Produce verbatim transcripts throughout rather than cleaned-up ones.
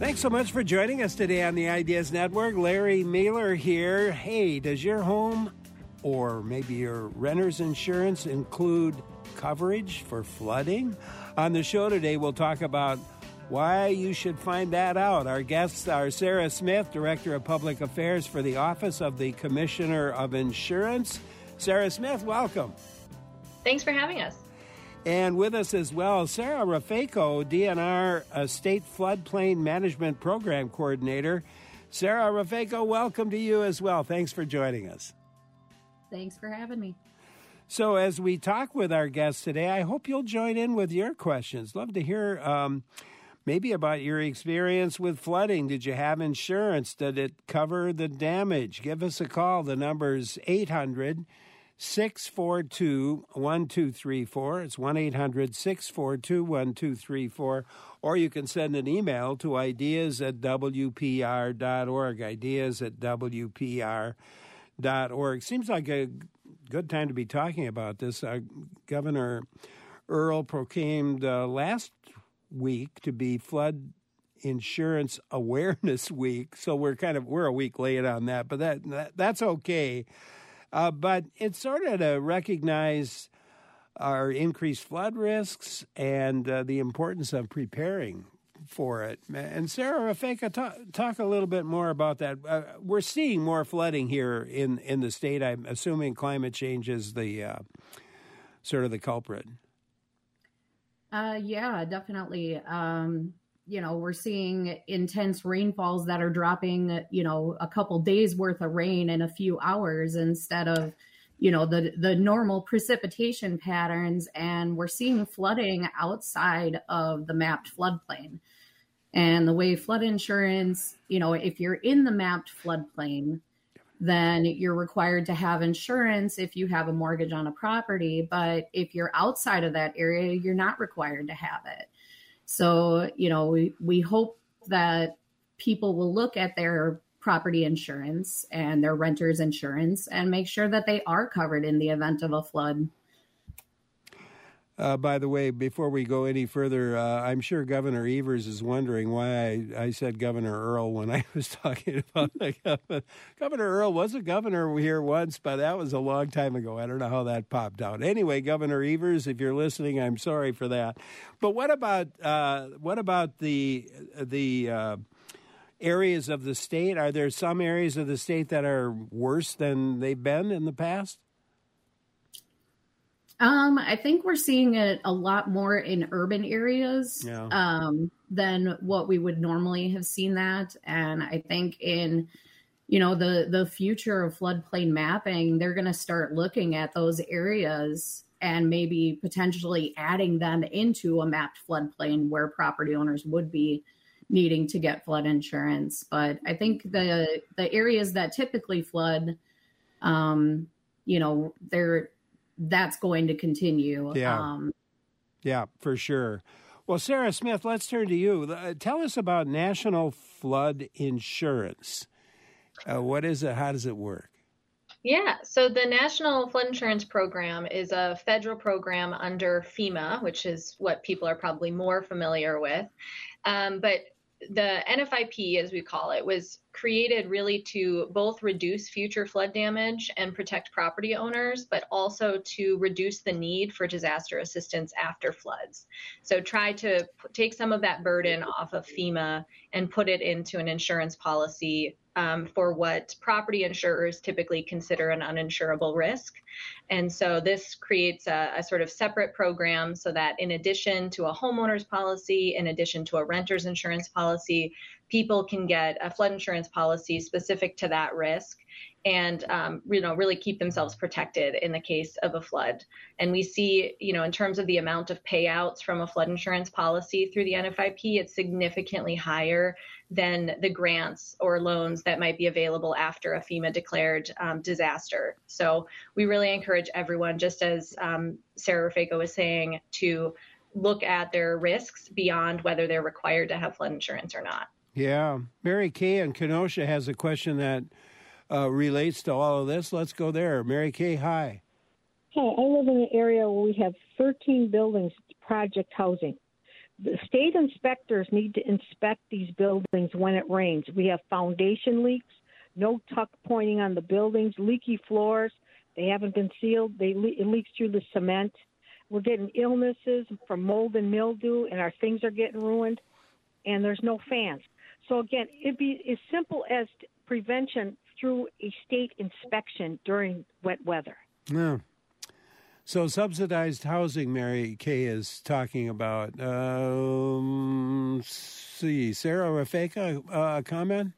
Thanks so much for joining us today on the Ideas Network. Larry Mailer here. Hey, does your home or maybe your renter's insurance include coverage for flooding? On the show today, we'll talk about why you should find that out. Our guests are Sarah Smith, Director of Public Affairs for the Office of the Commissioner of Insurance. Sarah Smith, welcome. Thanks for having us. And with us as well, Sarah Raffaco, D N R uh, State Floodplain Management Program Coordinator. Sarah Raffaco, welcome to you as well. Thanks for joining us. Thanks for having me. So as we talk with our guests today, I hope you'll join in with your questions. Love to hear um, maybe about your experience with flooding. Did you have insurance? Did it cover the damage? Give us a call. The number's eight hundred, six four two, one two three four. It's one eight hundred, six four two, one two three four. Or you can send an email to ideas at w p r dot org, ideas at w p r dot org. Seems like a good time to be talking about this. Uh, Governor Earl proclaimed uh, last week to be Flood Insurance Awareness Week, so we're kind of we're a week late on that, but that, that that's okay. Uh, but it's sort of to recognize our increased flood risks and uh, the importance of preparing for it. And Sarah Raffaco, talk, talk a little bit more about that. Uh, we're seeing more flooding here in, in the state. I'm assuming climate change is the uh, sort of the culprit. Uh, yeah, definitely. Um, you know, we're seeing intense rainfalls that are dropping, you know, a couple days worth of rain in a few hours instead of, you know, the, the normal precipitation patterns. And we're seeing flooding outside of the mapped floodplain. And the way flood insurance, you know, if you're in the mapped floodplain, then you're required to have insurance if you have a mortgage on a property. But if you're outside of that area, you're not required to have it. So, you know, we, we hope that people will look at their property insurance and their renter's insurance and make sure that they are covered in the event of a flood. Uh, by the way, before we go any further, uh, I'm sure Governor Evers is wondering why I, I said Governor Earl when I was talking about the governor. Governor Earl was a governor here once, but that was a long time ago. I don't know how that popped out. Anyway, Governor Evers, if you're listening, I'm sorry for that. But what about uh, what about the the uh, areas of the state? Are there some areas of the state that are worse than they've been in the past? Um, I think we're seeing it a lot more in urban areas yeah. um, than what we would normally have seen that. And I think in, you know, the, the future of floodplain mapping, they're going to start looking at those areas and maybe potentially adding them into a mapped floodplain where property owners would be needing to get flood insurance. But I think the the areas that typically flood, um, you know, they're that's going to continue. Yeah. Um, yeah, for sure. Well, Sarah Smith, let's turn to you. Uh, tell us about National Flood Insurance. Uh, what is it? How does it work? Yeah, so the National Flood Insurance Program is a federal program under FEMA, which is what people are probably more familiar with. Um, but the N F I P, as we call it, was created really to both reduce future flood damage and protect property owners, but also to reduce the need for disaster assistance after floods. So try to take some of that burden off of FEMA and put it into an insurance policy um, for what property insurers typically consider an uninsurable risk. And so this creates a, a sort of separate program so that in addition to a homeowner's policy, in addition to a renter's insurance policy, people can get a flood insurance policy specific to that risk and, um, you know, really keep themselves protected in the case of a flood. And we see, you know, in terms of the amount of payouts from a flood insurance policy through the N F I P, it's significantly higher than the grants or loans that might be available after a FEMA declared um, disaster. So we really encourage everyone, just as um, Sarah Raffaco was saying, to look at their risks beyond whether they're required to have flood insurance or not. Yeah. Mary Kay in Kenosha has a question that uh, relates to all of this. Let's go there. Mary Kay, hi. Hi, I live in an area where we have thirteen buildings, project housing. The state inspectors need to inspect these buildings when it rains. We have foundation leaks, no tuck pointing on the buildings, leaky floors. They haven't been sealed. They le- it leaks through the cement. We're getting illnesses from mold and mildew, and our things are getting ruined, and there's no fans. So, again, it'd be as simple as prevention through a state inspection during wet weather. Yeah. So subsidized housing, Mary Kay is talking about. Um, see, Sarah Rafeka, uh, a comment?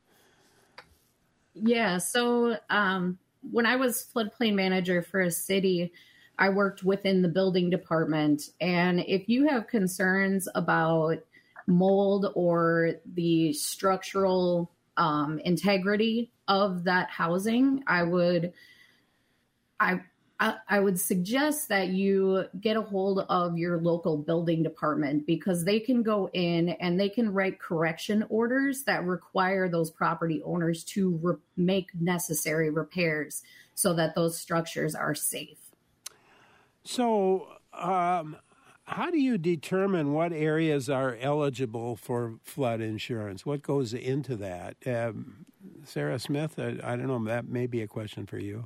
Yeah, so um, when I was floodplain manager for a city, I worked within the building department. And if you have concerns about mold or the structural um, integrity of that housing, I would, I, I, I would suggest that you get a hold of your local building department, because they can go in and they can write correction orders that require those property owners to re- make necessary repairs so that those structures are safe. So, um, how do you determine what areas are eligible for flood insurance? What goes into that? Um, Sarah Smith, I, I don't know, that may be a question for you.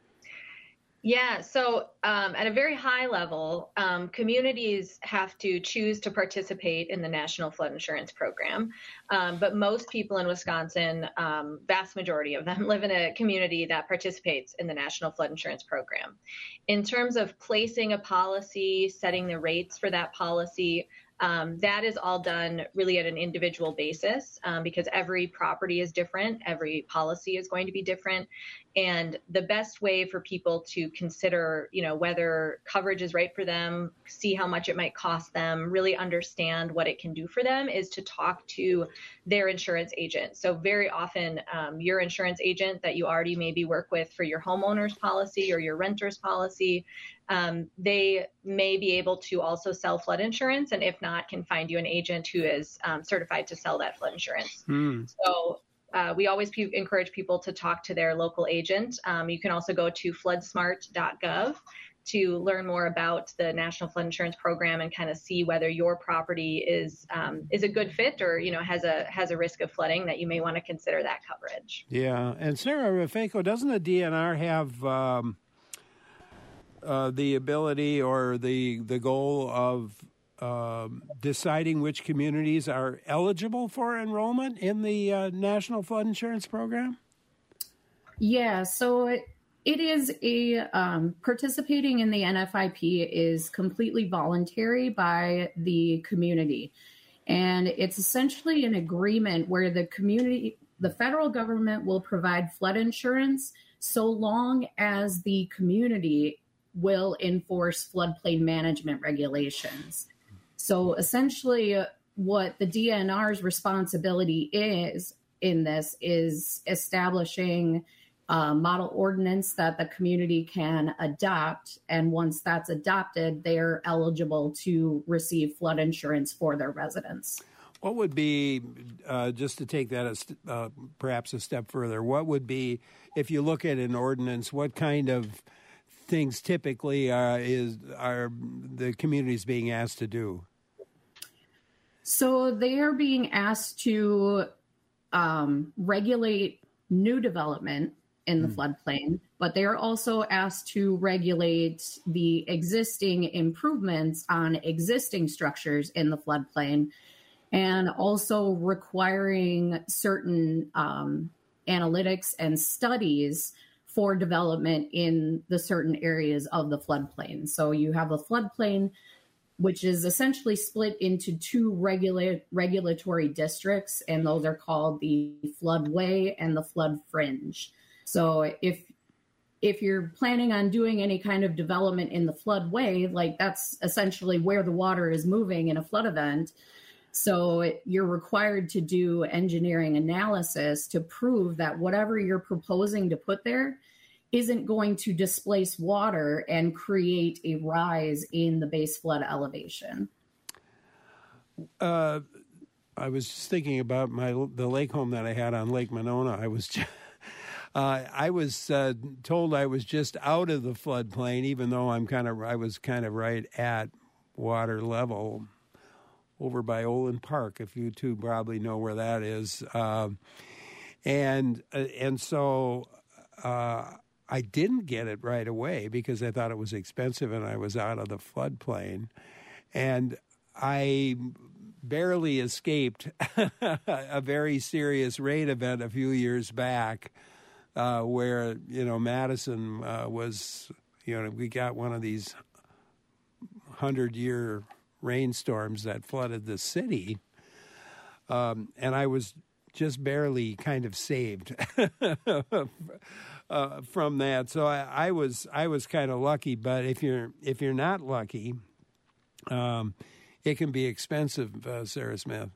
Yeah, so um, at a very high level, um, communities have to choose to participate in the National Flood Insurance Program. Um, but most people in Wisconsin, um, vast majority of them, live in a community that participates in the National Flood Insurance Program. In terms of placing a policy, setting the rates for that policy, Um, that is all done really at an individual basis, um, because every property is different. Every policy is going to be different. And the best way for people to consider, you know, whether coverage is right for them, see how much it might cost them, really understand what it can do for them, is to talk to their insurance agent. So very often um, your insurance agent that you already maybe work with for your homeowner's policy or your renter's policy, Um, they may be able to also sell flood insurance, and if not, can find you an agent who is um, certified to sell that flood insurance. Mm. So uh, we always pe- encourage people to talk to their local agent. Um, you can also go to flood smart dot gov to learn more about the National Flood Insurance Program and kind of see whether your property is um, is a good fit, or you know has a has a risk of flooding that you may want to consider that coverage. Yeah, and Sarah Rafeko, doesn't the D N R have Um... Uh, the ability or the the goal of um, deciding which communities are eligible for enrollment in the uh, National Flood Insurance Program? Yeah, so it, it is a um, participating in the N F I P is completely voluntary by the community. And it's essentially an agreement where the community, the federal government will provide flood insurance so long as the community will enforce floodplain management regulations. So essentially uh, what the D N R's responsibility is in this is establishing a model ordinance that the community can adopt. And once that's adopted, they're eligible to receive flood insurance for their residents. What would be, uh, just to take that a st- uh, perhaps a step further, what would be, if you look at an ordinance, what kind of things typically uh, is are the communities being asked to do? So they are being asked to um, regulate new development in the mm. floodplain, but they are also asked to regulate the existing improvements on existing structures in the floodplain, and also requiring certain um, analytics and studies for development in the certain areas of the floodplain. So you have a floodplain, which is essentially split into two regula- regulatory districts, and those are called the floodway and the flood fringe. So if if you're planning on doing any kind of development in the floodway, like that's essentially where the water is moving in a flood event. So you're required to do engineering analysis to prove that whatever you're proposing to put there isn't going to displace water and create a rise in the base flood elevation. Uh, I was just thinking about my the lake home that I had on Lake Monona. I was just, uh, I was uh, told I was just out of the floodplain, even though I'm kind of I was kind of right at water level. over by Olin Park, if you two probably know where that is. Um, and uh, and so uh, I didn't get it right away because I thought it was expensive and I was out of the floodplain. And I barely escaped a very serious rain event a few years back uh, where, you know, Madison uh, was, you know, we got one of these hundred-year rainstorms that flooded the city, um, and I was just barely kind of saved uh, from that. So I, I was I was kind of lucky. But if you're if you're not lucky, um, it can be expensive, uh, Sarah Smith.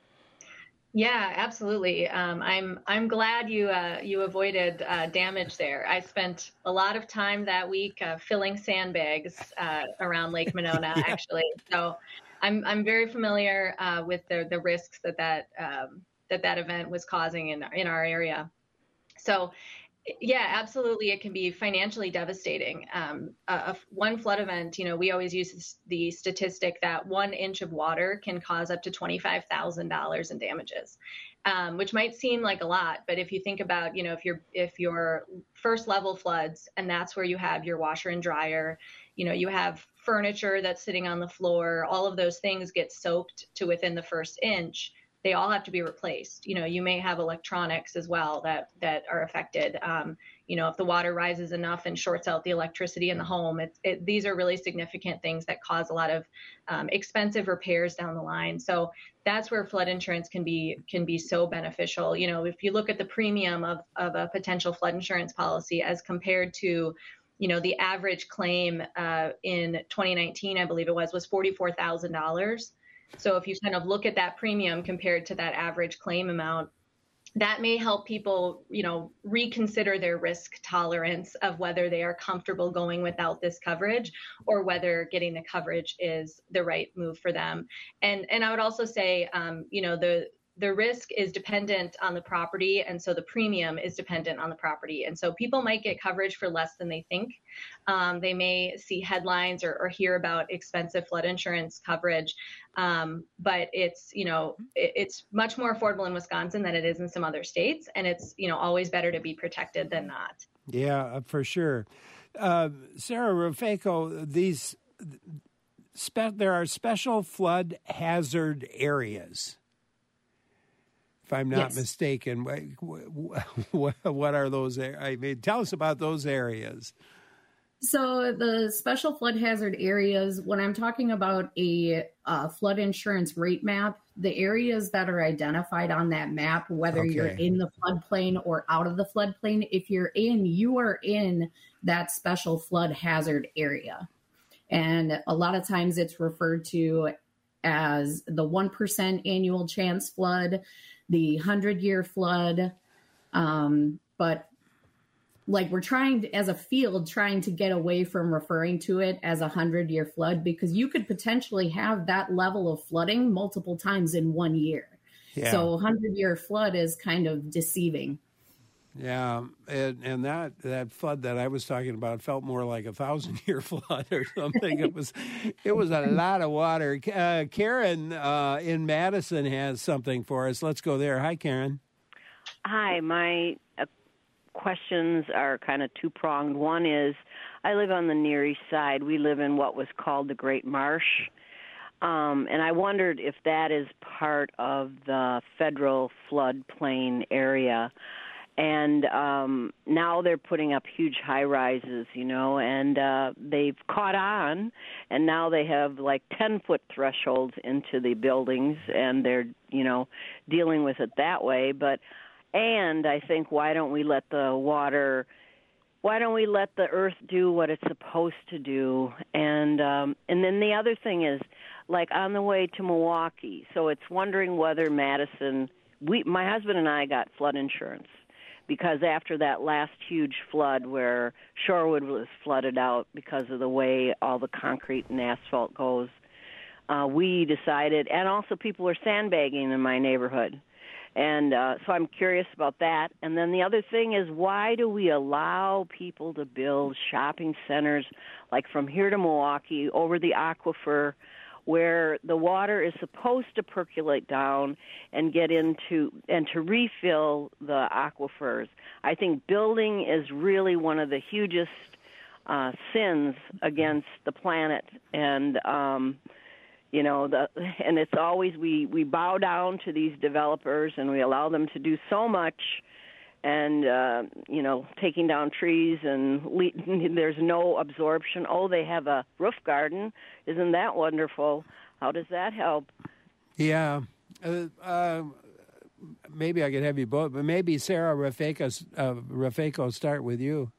Yeah, absolutely. Um, I'm I'm glad you uh, you avoided uh, damage there. I spent a lot of time that week uh, filling sandbags uh, around Lake Monona, yeah. actually. So I'm I'm very familiar uh, with the the risks that that um, that that event was causing in in our area. So. Yeah, absolutely. It can be financially devastating. Um, a, a, one flood event, you know, we always use the statistic that one inch of water can cause up to twenty-five thousand dollars in damages, um, which might seem like a lot. But if you think about, you know, if you're if your first level floods and that's where you have your washer and dryer, you know, you have furniture that's sitting on the floor, all of those things get soaked to within the first inch. They all have to be replaced. You know, you may have electronics as well that that are affected. Um, you know, if the water rises enough and shorts out the electricity in the home, it, it, these are really significant things that cause a lot of um, expensive repairs down the line. So that's where flood insurance can be can be so beneficial. You know, if you look at the premium of of a potential flood insurance policy as compared to, you know, the average claim uh, in twenty nineteen, I believe it was, was forty-four thousand dollars. So if you kind of look at that premium compared to that average claim amount, that may help people, you know, reconsider their risk tolerance of whether they are comfortable going without this coverage or whether getting the coverage is the right move for them. And and I would also say, um, you know, the the risk is dependent on the property, and so the premium is dependent on the property. And so people might get coverage for less than they think. Um, they may see headlines or, or hear about expensive flood insurance coverage, um, but it's, you know, it, it's much more affordable in Wisconsin than it is in some other states, and it's, you know, always better to be protected than not. Yeah, for sure. Uh, Sarah Rufeco, these spe- there are special flood hazard areas. If I'm not yes. mistaken, what are those? I mean, tell us about those areas. So the special flood hazard areas, when I'm talking about a uh, flood insurance rate map, the areas that are identified on that map, whether okay. you're in the floodplain or out of the floodplain, if you're in, you are in that special flood hazard area. And a lot of times it's referred to as the one percent annual chance flood, the hundred-year flood, um, but like we're trying to, as a field, trying to get away from referring to it as a hundred-year flood because you could potentially have that level of flooding multiple times in one year. Yeah. So hundred-year flood is kind of deceiving. Yeah, and, and that, that flood that I was talking about felt more like a thousand-year flood or something. It was it was a lot of water. Uh, Karen uh, in Madison has something for us. Let's go there. Hi, Karen. Hi. My uh, questions are kind of two-pronged. One is I live on the Near East Side. We live in what was called the Great Marsh, um, and I wondered if that is part of the federal floodplain area. And um, now they're putting up huge high-rises, you know, and uh, they've caught on, and now they have like ten-foot thresholds into the buildings, and they're, you know, dealing with it that way. But, and I think, why don't we let the water, why don't we let the earth do what it's supposed to do? And um, and then the other thing is, like on the way to Milwaukee, so it's wondering whether Madison, we, my husband and I got flood insurance. Because after that last huge flood where Shorewood was flooded out because of the way all the concrete and asphalt goes, uh, we decided, and also people were sandbagging in my neighborhood. And uh, so I'm curious about that. And then the other thing is, why do we allow people to build shopping centers like from here to Milwaukee over the aquifer? where the water is supposed to percolate down and get into and to refill the aquifers. I think building is really one of the hugest uh, sins against the planet, and um, you know, the and it's always we we bow down to these developers and we allow them to do so much. And, uh, you know, taking down trees and le- there's no absorption. Oh, they have a roof garden. Isn't that wonderful? How does that help? Yeah. Uh, uh, maybe I could have you both, but maybe Sarah Rafeco, uh, Rafeco start with you.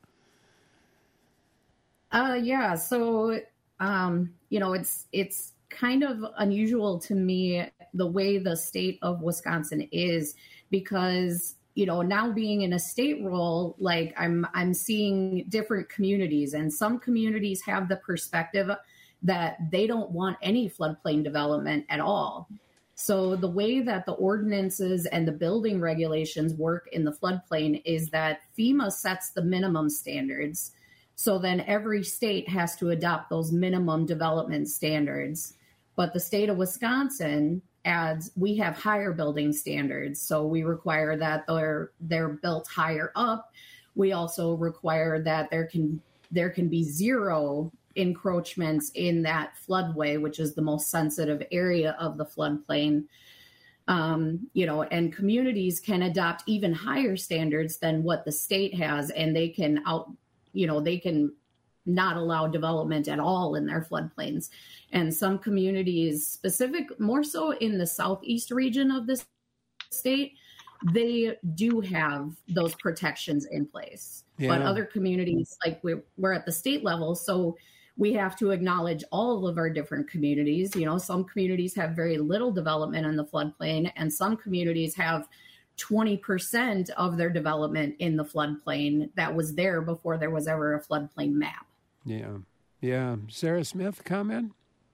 Uh, yeah. So, um, you know, it's it's kind of unusual to me the way the state of Wisconsin is, because you know, now being in a state role, like I'm, I'm seeing different communities, and some communities have the perspective that they don't want any floodplain development at all. So the way that the ordinances and the building regulations work in the floodplain is that FEMA sets the minimum standards. So then every state has to adopt those minimum development standards. But the state of Wisconsin adds, we have higher building standards. So we require that they're they're built higher up. We also require that there can there can be zero encroachments in that floodway, which is the most sensitive area of the floodplain. Um, you know, and communities can adopt even higher standards than what the state has, and they can out, you know, they can not allow development at all in their floodplains. And some communities, specific more so in the southeast region of this state, they do have those protections in place. Yeah. But other communities, like we're, we're at the state level, so we have to acknowledge all of our different communities. You know, some communities have very little development in the floodplain, and some communities have twenty percent of their development in the floodplain that was there before there was ever a floodplain map. Yeah. Yeah. Sarah Smith, comment?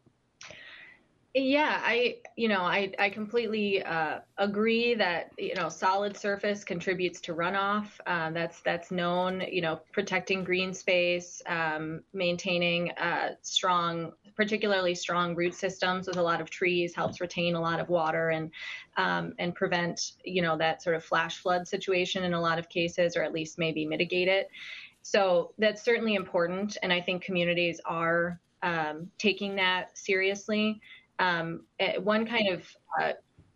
Yeah, I, you know, I, I completely uh, agree that, you know, solid surface contributes to runoff. Um, that's that's known, you know, protecting green space, um, maintaining uh, strong, particularly strong root systems with a lot of trees helps retain a lot of water and um, and prevent, you know, that sort of flash flood situation in a lot of cases, or at least maybe mitigate it. So that's certainly important. And I think communities are um, taking that seriously. Um, one kind of uh,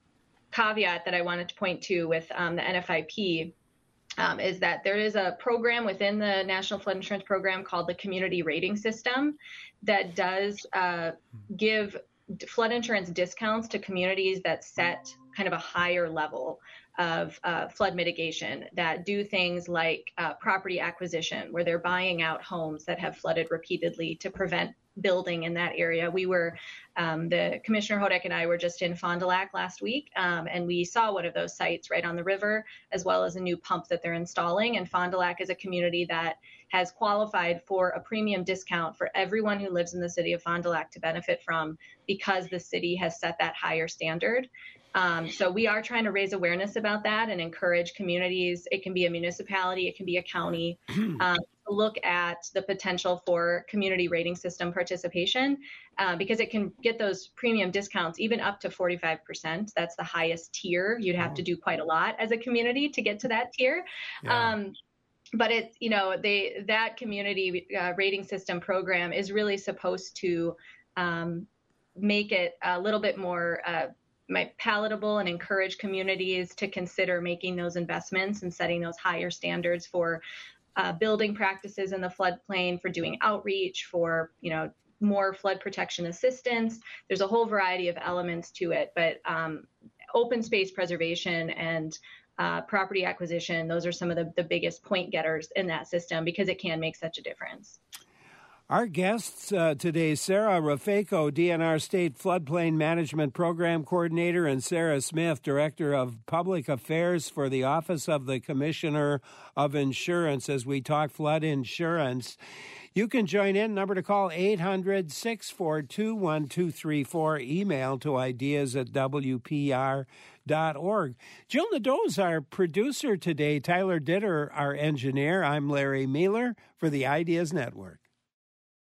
caveat that I wanted to point to with um, the N F I P um, is that there is a program within the National Flood Insurance Program called the Community Rating System that does uh, give flood insurance discounts to communities that set kind of a higher level of uh, flood mitigation, that do things like uh, property acquisition, where they're buying out homes that have flooded repeatedly to prevent building in that area. We were, um, the Commissioner Hodak and I were just in Fond du Lac last week, um, and we saw one of those sites right on the river, as well as a new pump that they're installing. And Fond du Lac is a community that has qualified for a premium discount for everyone who lives in the city of Fond du Lac to benefit from, because the city has set that higher standard. Um, so we are trying to raise awareness about that and encourage communities. It can be a municipality, it can be a county, um, to look at the potential for community rating system participation, uh, because it can get those premium discounts even up to forty-five percent. That's the highest tier. You'd have oh. to do quite a lot as a community to get to that tier. Yeah. Um, but it's, you know, they, that community uh, rating system program is really supposed to um, make it a little bit more uh, palatable and encourage communities to consider making those investments and setting those higher standards for uh, building practices in the floodplain, for doing outreach, for, you know, more flood protection assistance. There's a whole variety of elements to it, but um, open space preservation and uh, property acquisition, those are some of the, the biggest point getters in that system, because it can make such a difference. Our guests uh, today, Sarah Rafeco, D N R State Floodplain Management Program Coordinator, and Sarah Smith, Director of Public Affairs for the Office of the Commissioner of Insurance, as we talk flood insurance. You can join in. Number to call, eight hundred, six four two, one two three four. Email to ideas at w p r dot org. Jill Nadeau is our producer today. Tyler Ditter, our engineer. I'm Larry Mueller for the Ideas Network.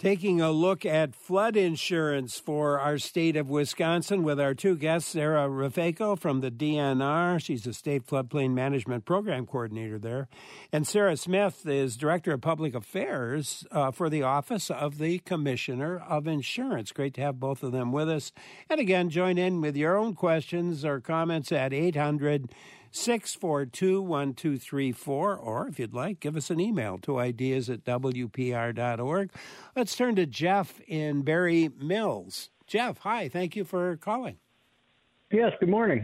Taking a look at flood insurance for our state of Wisconsin with our two guests, Sarah Raffaco from the D N R. She's a state floodplain management program coordinator there. And Sarah Smith is Director of Public Affairs uh, for the Office of the Commissioner of Insurance. Great to have both of them with us. And again, join in with your own questions or comments at eight hundred, six four two, one two three four, or if you'd like, give us an email to ideas at w p r dot org. Let's turn to Jeff in Berry Mills. Jeff, hi. Thank you for calling. Yes, good morning.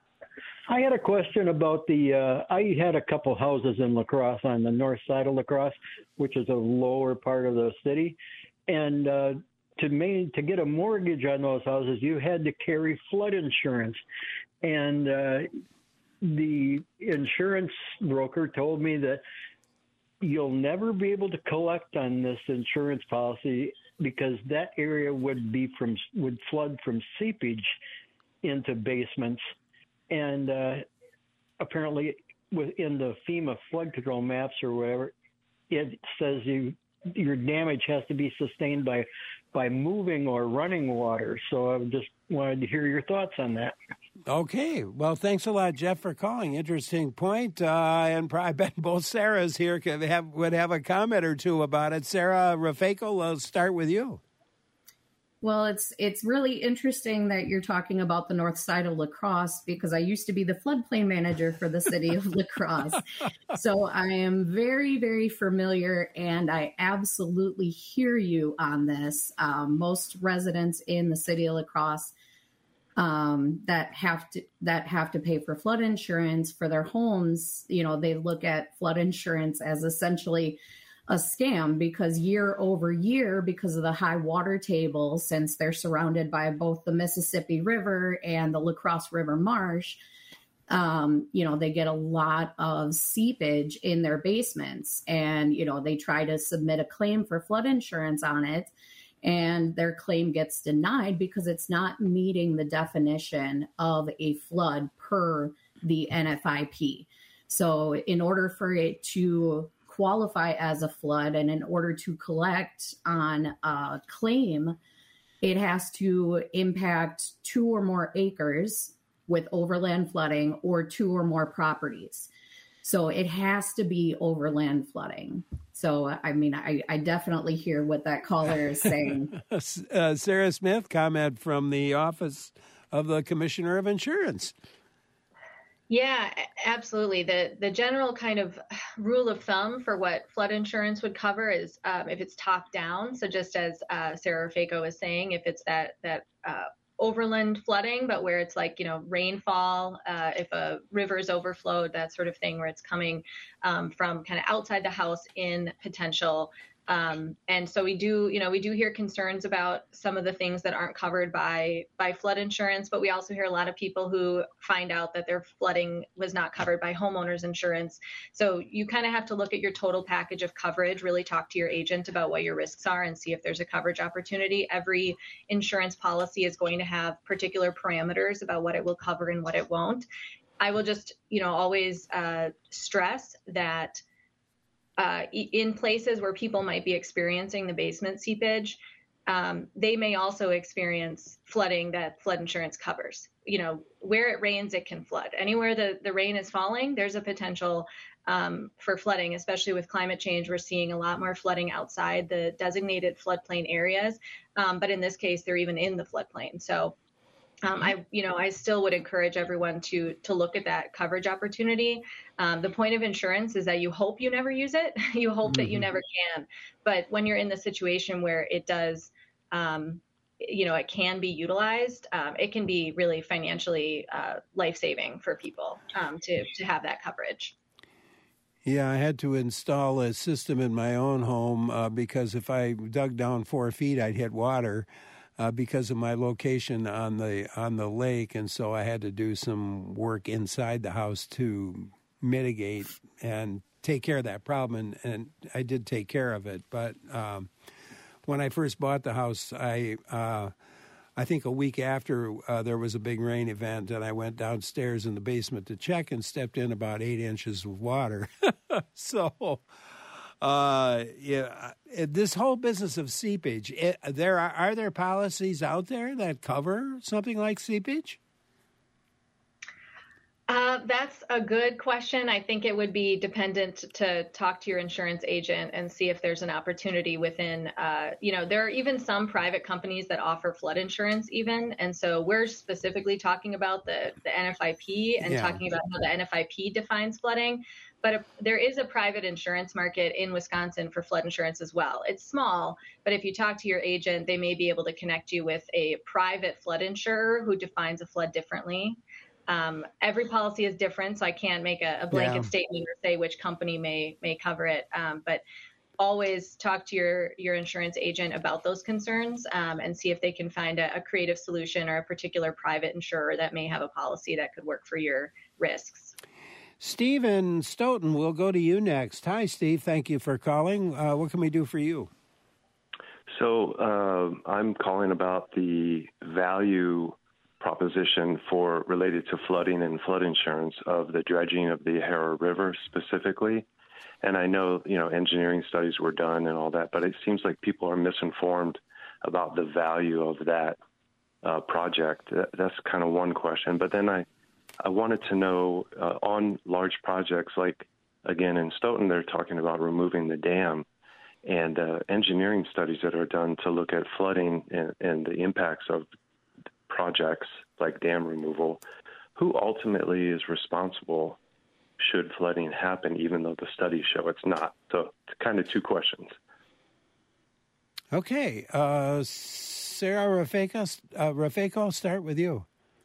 I had a question about the, uh, I had a couple houses in La Crosse on the north side of La Crosse, which is a lower part of the city. And uh, to main, to get a mortgage on those houses, you had to carry flood insurance. And uh, the insurance broker told me that you'll never be able to collect on this insurance policy because that area would be from would flood from seepage into basements, and uh, apparently within the FEMA flood control maps or whatever, it says you your damage has to be sustained by by moving or running water. So I just wanted to hear your thoughts on that. Okay. Well, thanks a lot, Jeff, for calling. Interesting point. Uh, and I bet both Sarahs here could have, would have a comment or two about it. Sarah Raffaco, let's start with you. Well, it's it's really interesting that you're talking about the north side of La Crosse because I used to be the floodplain manager for the city of La Crosse. So I am very, very familiar, and I absolutely hear you on this. Um, most residents in the city of La Crosse um, that have to that have to pay for flood insurance for their homes, you know, they look at flood insurance as essentially a scam because year over year, because of the high water table, since they're surrounded by both the Mississippi River and the La Crosse River Marsh, um, you know, they get a lot of seepage in their basements. And, you know, they try to submit a claim for flood insurance on it, and their claim gets denied because it's not meeting the definition of a flood per the N F I P. So in order for it to qualify as a flood and in order to collect on a claim, it has to impact two or more acres with overland flooding or two or more properties. So it has to be overland flooding. So, I mean, I, I definitely hear what that caller is saying. uh, Sarah Smith, comment from the Office of the Commissioner of Insurance. Yeah, absolutely. The the general kind of rule of thumb for what flood insurance would cover is um, if it's top down. So just as uh, Sarah Raffaco was saying, if it's that that uh, overland flooding, but where it's like, you know, rainfall, uh, if a river is overflowed, that sort of thing, where it's coming um, from kind of outside the house in potential. Um, and so we do, you know, we do hear concerns about some of the things that aren't covered by by flood insurance, but we also hear a lot of people who find out that their flooding was not covered by homeowners insurance. So you kind of have to look at your total package of coverage, really talk to your agent about what your risks are and see if there's a coverage opportunity. Every insurance policy is going to have particular parameters about what it will cover and what it won't. I will just, you know, always uh, stress that Uh, in places where people might be experiencing the basement seepage, um, they may also experience flooding that flood insurance covers. You know, where it rains, it can flood. Anywhere the, the rain is falling, there's a potential um, for flooding, especially with climate change. We're seeing a lot more flooding outside the designated floodplain areas. Um, but in this case, they're even in the floodplain. So Um, I, you know, I still would encourage everyone to to look at that coverage opportunity. Um, the point of insurance is that you hope you never use it. You hope mm-hmm. that you never can. But when you're in the situation where it does, um, you know, it can be utilized, um, it can be really financially uh, life-saving for people um, to to have that coverage. Yeah, I had to install a system in my own home uh, because if I dug down four feet, I'd hit water. Uh, because of my location on the on the lake, and so I had to do some work inside the house to mitigate and take care of that problem, and, and I did take care of it. But um, when I first bought the house, I uh, I think a week after uh, there was a big rain event, and I went downstairs in the basement to check and stepped in about eight inches of water. So Uh, yeah, this whole business of seepage, it, there are, are there policies out there that cover something like seepage? Uh, that's a good question. I think it would be dependent to talk to your insurance agent and see if there's an opportunity within, uh, you know, there are even some private companies that offer flood insurance even. And so we're specifically talking about the, the N F I P and yeah. talking about how the N F I P defines flooding. But a, there is a private insurance market in Wisconsin for flood insurance as well. It's small, but if you talk to your agent, they may be able to connect you with a private flood insurer who defines a flood differently. Um, every policy is different, so I can't make a, a blanket yeah. statement or say which company may may cover it. Um, but always talk to your your insurance agent about those concerns um, and see if they can find a, a creative solution or a particular private insurer that may have a policy that could work for your risks. Stephen Stoughton, we'll go to you next. Hi, Steve. Thank you for calling. Uh, what can we do for you? So uh, I'm calling about the value proposition for related to flooding and flood insurance of the dredging of the Yahara River specifically. And I know, you know, engineering studies were done and all that, but it seems like people are misinformed about the value of that uh, project. That, that's kind of one question. But then I, I wanted to know uh, on large projects like, again, in Stoughton, they're talking about removing the dam and uh, engineering studies that are done to look at flooding and, and the impacts of projects like dam removal. Who ultimately is responsible should flooding happen, even though the studies show it's not? So it's kind of two questions. Okay. Uh, Sarah Rafeko, uh, Rafeko, I'll start with you.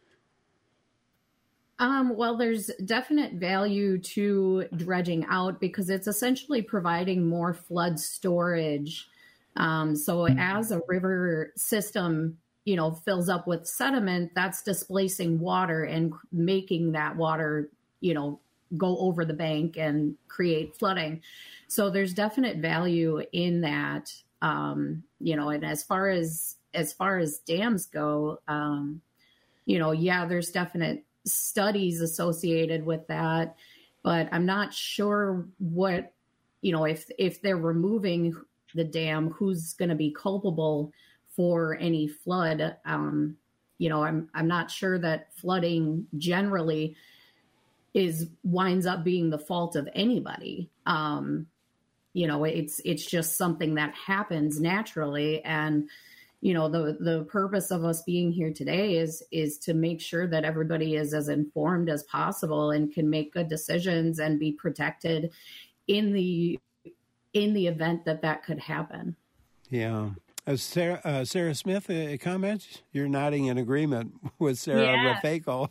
Um, well, there's definite value to dredging out because it's essentially providing more flood storage. Um, so as a river system, you know, fills up with sediment, that's displacing water and making that water, you know, go over the bank and create flooding. So there's definite value in that. Um, you know, and as far as, as far as dams go, um, you know, yeah, there's definite studies associated with that, but I'm not sure what, you know, if, if they're removing the dam, who's going to be culpable for any flood. Um, you know, I'm I'm not sure that flooding generally is winds up being the fault of anybody. Um, you know, it's it's just something that happens naturally. And, you know, the the purpose of us being here today is is to make sure that everybody is as informed as possible and can make good decisions and be protected in the in the event that that could happen. Yeah. Uh, Sarah, uh, Sarah Smith, a comment? You're nodding in agreement with Sarah yeah. Rafeko.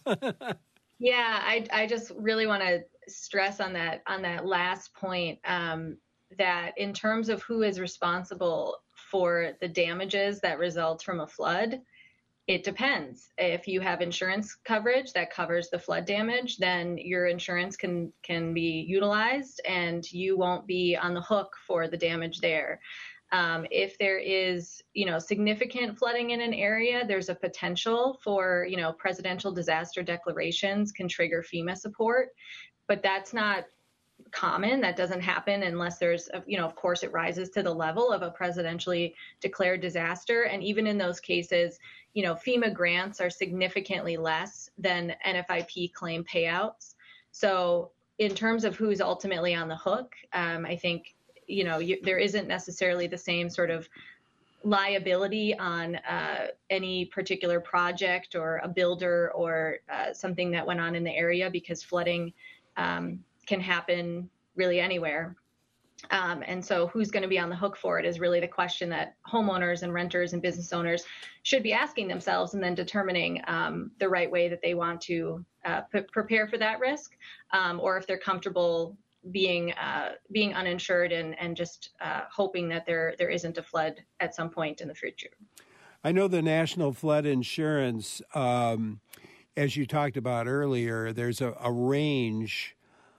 yeah, I, I just really want to stress on that on that last point um, that in terms of who is responsible for the damages that result from a flood, it depends. If you have insurance coverage that covers the flood damage, then your insurance can can be utilized and you won't be on the hook for the damage there. Um, if there is, you know, significant flooding in an area, there's a potential for, you know, presidential disaster declarations can trigger FEMA support, but that's not common. That doesn't happen unless there's, a, you know, of course, it rises to the level of a presidentially declared disaster. And even in those cases, you know, FEMA grants are significantly less than N F I P claim payouts. So in terms of who's ultimately on the hook, um, I think, you know, you, there isn't necessarily the same sort of liability on uh, any particular project or a builder or uh, something that went on in the area because flooding um, can happen really anywhere. Um, and so who's going to be on the hook for it is really the question that homeowners and renters and business owners should be asking themselves and then determining um, the right way that they want to uh, p- prepare for that risk um, or if they're comfortable being uh, being uninsured and, and just uh, hoping that there there isn't a flood at some point in the future. I know the National Flood Insurance, um, as you talked about earlier, there's a, a range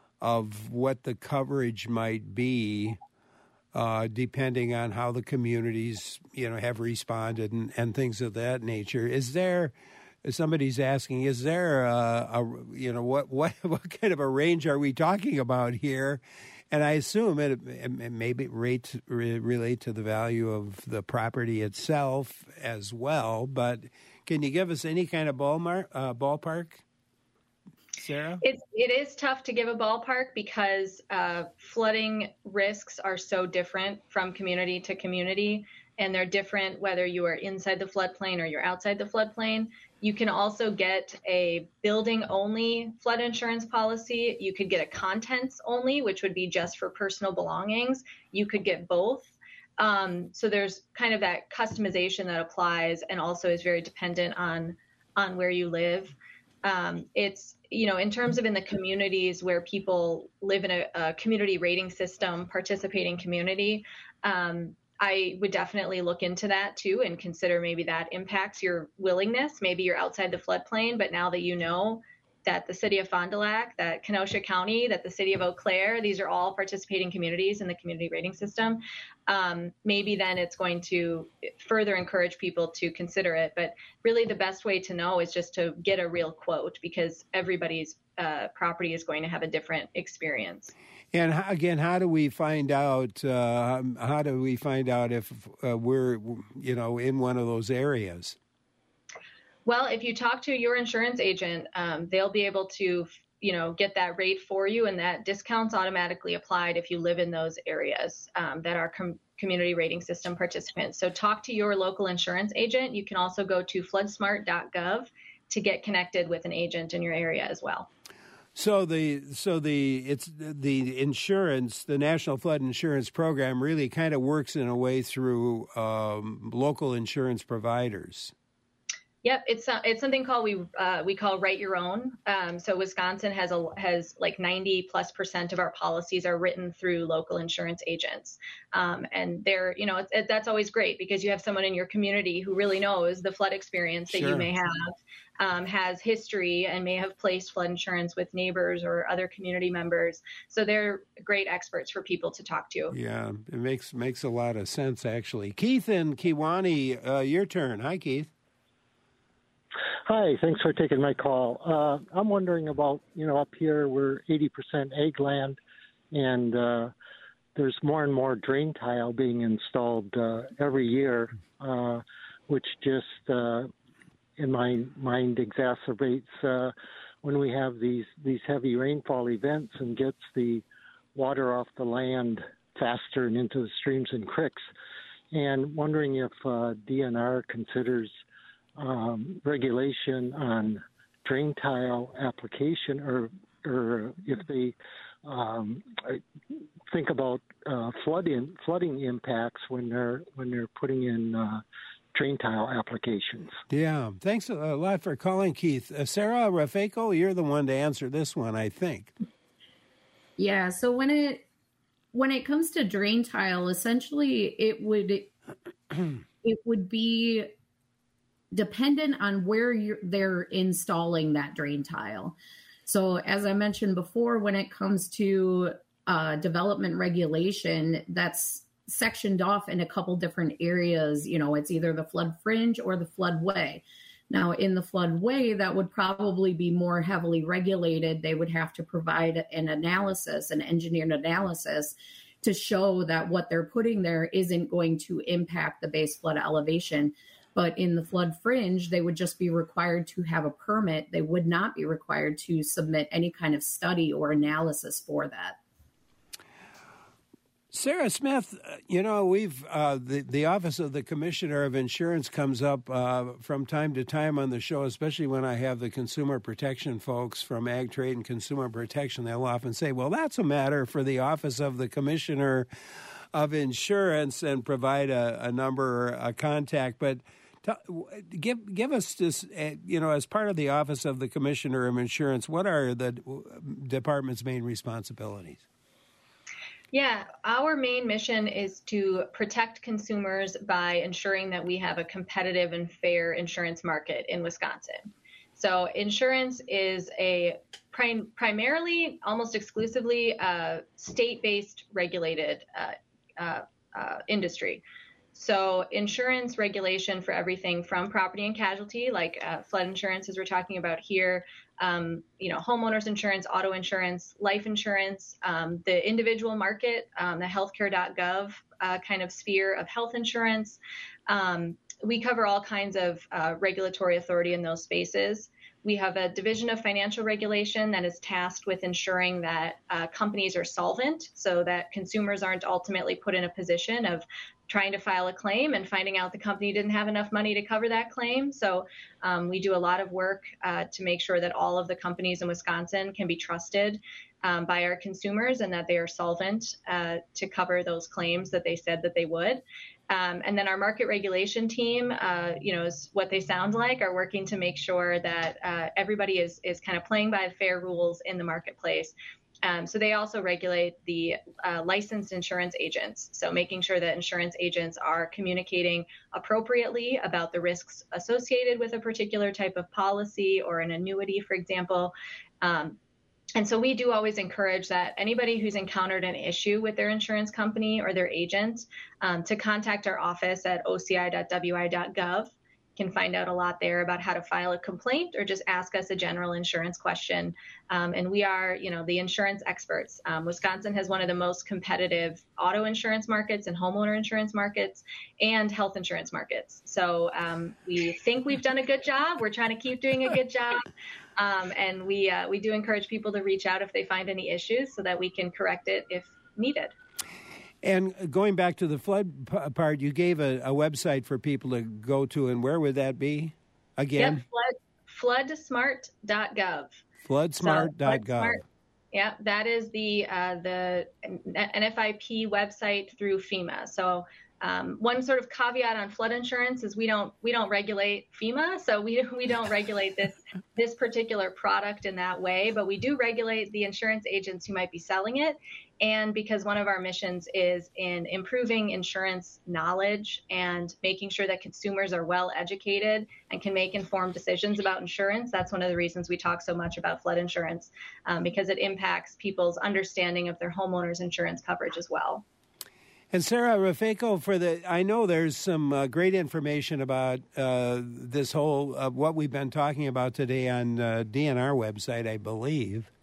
of what the coverage might be uh, depending on how the communities, you know, have responded and, and things of that nature. Is there... Somebody's asking, is there a, a, you know, what, what, what kind of a range are we talking about here? And I assume it, it maybe rate, relate to the value of the property itself as well. But can you give us any kind of ballpark, uh, ballpark, Sarah? It's, it is tough to give a ballpark because uh, flooding risks are so different from community to community, and they're different whether you are inside the floodplain or you're outside the floodplain. You can also get a building-only flood insurance policy. You could get a contents-only, which would be just for personal belongings. You could get both. Um, so there's kind of that customization that applies and also is very dependent on, on where you live. Um, it's, you know, in terms of in the communities where people live in a, a community rating system, participating community, um, I would definitely look into that too and consider maybe that impacts your willingness. Maybe you're outside the floodplain, but now that you know that the city of Fond du Lac, that Kenosha County, that the city of Eau Claire, these are all participating communities in the community rating system, um, maybe then it's going to further encourage people to consider it. But really the best way to know is just to get a real quote, because everybody's uh, property is going to have a different experience. And how, again, how do we find out? Uh, how do we find out if uh, we're, you know, in one of those areas? Well, if you talk to your insurance agent, um, they'll be able to, you know, get that rate for you, and that discount's automatically applied if you live in those areas um, that are com- community rating system participants. So talk to your local insurance agent. You can also go to flood smart dot gov to get connected with an agent in your area as well. So the so the it's the insurance, the National Flood Insurance Program really kind of works in a way through um, local insurance providers. Yep, it's uh, it's something called we uh, we call Write Your Own. Um, so Wisconsin has a has like ninety plus percent of our policies are written through local insurance agents, um, and they're you know it's, it, that's always great because you have someone in your community who really knows the flood experience that Sure. you may have, um, has history, and may have placed flood insurance with neighbors or other community members. So they're great experts for people to talk to. Yeah, it makes makes a lot of sense actually. Keith and Kewaunee, uh, your turn. Hi, Keith. Hi, thanks for taking my call. Uh, I'm wondering about, you know, up here we're eighty percent ag land, and uh, there's more and more drain tile being installed uh, every year, uh, which just, uh, in my mind, exacerbates uh, when we have these, these heavy rainfall events and gets the water off the land faster and into the streams and creeks. And wondering if uh, D N R considers Um, regulation on drain tile application, or or if they um, think about uh, flooding flooding impacts when they're when they're putting in uh, drain tile applications. Yeah, thanks a lot for calling, Keith. Uh, Sarah Rafeko, you're the one to answer this one, I think. Yeah. So when it when it comes to drain tile, essentially it would it would be dependent on where you're, they're installing that drain tile. So as I mentioned before, when it comes to uh, development regulation, that's sectioned off in a couple different areas. You know, it's either the flood fringe or the floodway. Now, in the floodway, that would probably be more heavily regulated. They would have to provide an analysis, an engineered analysis, to show that what they're putting there isn't going to impact the base flood elevation. But in the flood fringe, they would just be required to have a permit. They would not be required to submit any kind of study or analysis for that. Sarah Smith, you know, we've uh, the, the Office of the Commissioner of Insurance comes up uh, from time to time on the show, especially when I have the consumer protection folks from Ag Trade and Consumer Protection. They'll often say, well, that's a matter for the Office of the Commissioner of Insurance, and provide a, a number or a contact. But t- give give us this, uh, you know, as part of the Office of the Commissioner of Insurance, what are the department's main responsibilities? Yeah, our main mission is to protect consumers by ensuring that we have a competitive and fair insurance market in Wisconsin. So insurance is a prim- primarily, almost exclusively, uh, state-based regulated uh, uh, uh, industry. So insurance regulation for everything from property and casualty, like uh, flood insurance, as we're talking about here, um, you know, homeowners insurance, auto insurance, life insurance, um, the individual market, um, the healthcare dot gov uh, kind of sphere of health insurance. Um, we cover all kinds of uh, regulatory authority in those spaces. We have a division of financial regulation that is tasked with ensuring that uh, companies are solvent so that consumers aren't ultimately put in a position of trying to file a claim and finding out the company didn't have enough money to cover that claim. So um, we do a lot of work uh, to make sure that all of the companies in Wisconsin can be trusted um, by our consumers and that they are solvent uh, to cover those claims that they said that they would. Um, and then our market regulation team, uh, you know, is what they sound like, are working to make sure that uh, everybody is is kind of playing by the fair rules in the marketplace. Um, so they also regulate the uh, licensed insurance agents. So making sure that insurance agents are communicating appropriately about the risks associated with a particular type of policy or an annuity, for example. Um, And so we do always encourage that anybody who's encountered an issue with their insurance company or their agent um, to contact our office at o c i dot w i dot gov. You can find out a lot there about how to file a complaint or just ask us a general insurance question. Um, and we are, you know, the insurance experts. Um, Wisconsin has one of the most competitive auto insurance markets and homeowner insurance markets and health insurance markets. So um, we think we've done a good job. We're trying to keep doing a good job. Um, and we uh, we do encourage people to reach out if they find any issues so that we can correct it if needed. And going back to the flood p- part, you gave a, a website for people to go to, and where would that be again? Yep, flood, floodsmart dot gov. floodsmart dot gov. So, yeah, that is the uh, the N F I P website through FEMA. So um, one sort of caveat on flood insurance is we don't we don't regulate FEMA, so we we don't regulate this this particular product in that way, but we do regulate the insurance agents who might be selling it. And because one of our missions is in improving insurance knowledge and making sure that consumers are well educated and can make informed decisions about insurance, that's one of the reasons we talk so much about flood insurance, um, because it impacts people's understanding of their homeowners insurance coverage as well. And Sarah Raffaco, for the, I know there's some uh, great information about uh, this whole, uh, what we've been talking about today on uh, D N R website, I believe.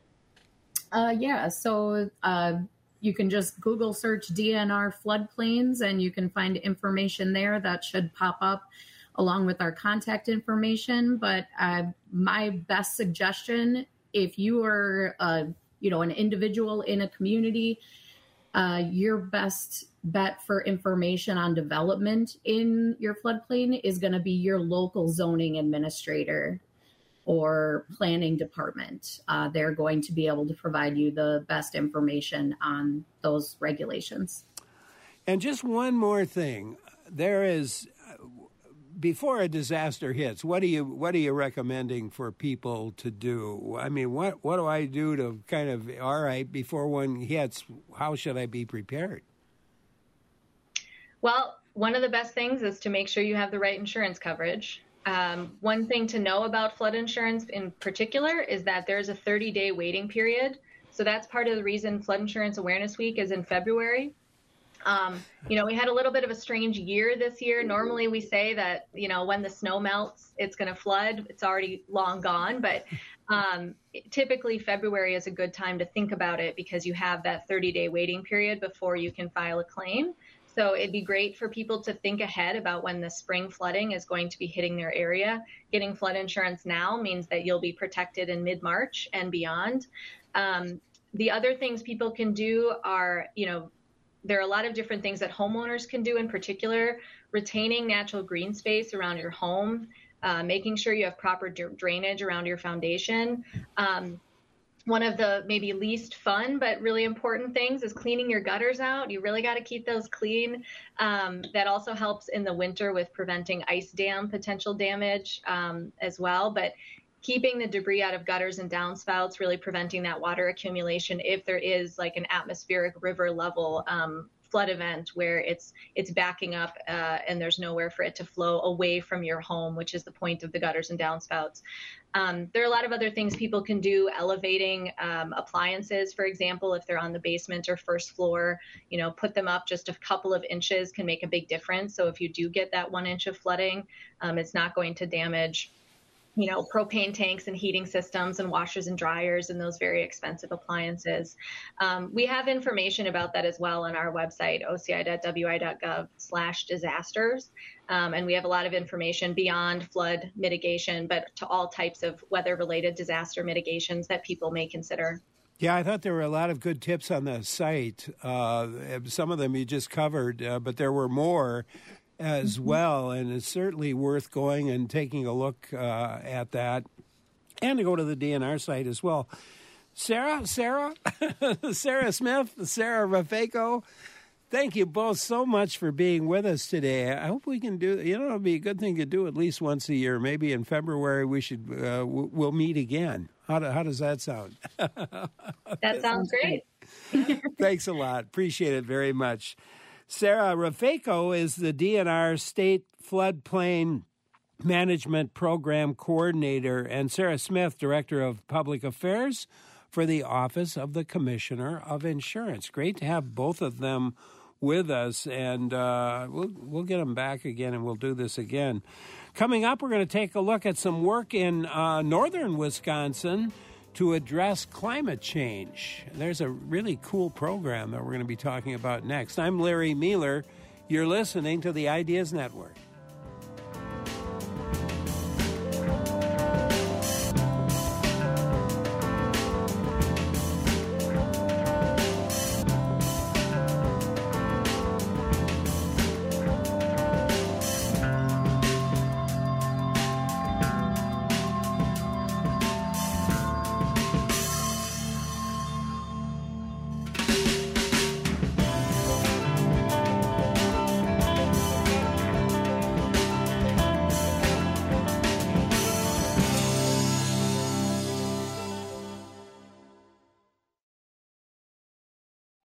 Uh, yeah, so uh, you can just Google search D N R floodplains and you can find information there that should pop up along with our contact information. But uh, my best suggestion, if you are, uh, you know, an individual in a community, uh, your best bet for information on development in your floodplain is going to be your local zoning administrator or planning department. Uh, they're going to be able to provide you the best information on those regulations. And just one more thing. There is, before a disaster hits, what are you what are you recommending for people to do? I mean, what, what do I do to kind of, all right, before one hits, how should I be prepared? Well, one of the best things is to make sure you have the right insurance coverage. Um, one thing to know about flood insurance in particular is that there's a thirty-day waiting period. So that's part of the reason Flood Insurance Awareness Week is in February. Um, you know, we had a little bit of a strange year this year. Normally we say that, you know, when the snow melts, it's going to flood. It's already long gone. But um, typically February is a good time to think about it because you have that thirty-day waiting period before you can file a claim. So it'd be great for people to think ahead about when the spring flooding is going to be hitting their area. Getting flood insurance now means that you'll be protected in mid-March and beyond. Um, the other things people can do are, you know, there are a lot of different things that homeowners can do in particular, retaining natural green space around your home, uh, making sure you have proper d- drainage around your foundation. Um, One of the maybe least fun but really important things is cleaning your gutters out. You really got to keep those clean. Um, that also helps in the winter with preventing ice dam potential damage um, as well. But keeping the debris out of gutters and downspouts, really preventing that water accumulation if there is like an atmospheric river level um, flood event where it's it's backing up uh, and there's nowhere for it to flow away from your home, which is the point of the gutters and downspouts. Um, there are a lot of other things people can do, elevating um, appliances, for example, if they're on the basement or first floor, you know, put them up just a couple of inches can make a big difference. So if you do get that one inch of flooding, um, it's not going to damage, you know, propane tanks and heating systems and washers and dryers and those very expensive appliances. Um, we have information about that as well on our website, oci.wi.gov slash disasters. Um, and we have a lot of information beyond flood mitigation, but to all types of weather-related disaster mitigations that people may consider. Yeah, I thought there were a lot of good tips on the site. Uh, some of them you just covered, uh, but there were more as mm-hmm. well, and it's certainly worth going and taking a look uh, at that, and to go to the D N R site as well. Sarah, Sarah, Sarah Smith, Sarah Raffaco, thank you both so much for being with us today. I hope we can do, you know, it'll be a good thing to do at least once a year. Maybe in February we should, uh, we'll meet again. How, do, how does that sound? That sounds great. Thanks a lot. Appreciate it very much. Sarah Raffaco is the D N R State Floodplain Management Program Coordinator, and Sarah Smith, Director of Public Affairs for the Office of the Commissioner of Insurance. Great to have both of them with us, and uh, we'll, we'll get them back again, and we'll do this again. Coming up, we're going to take a look at some work in uh, northern Wisconsin to address climate change. There's a really cool program that we're going to be talking about next. I'm Larry Mueller. You're listening to the Ideas Network.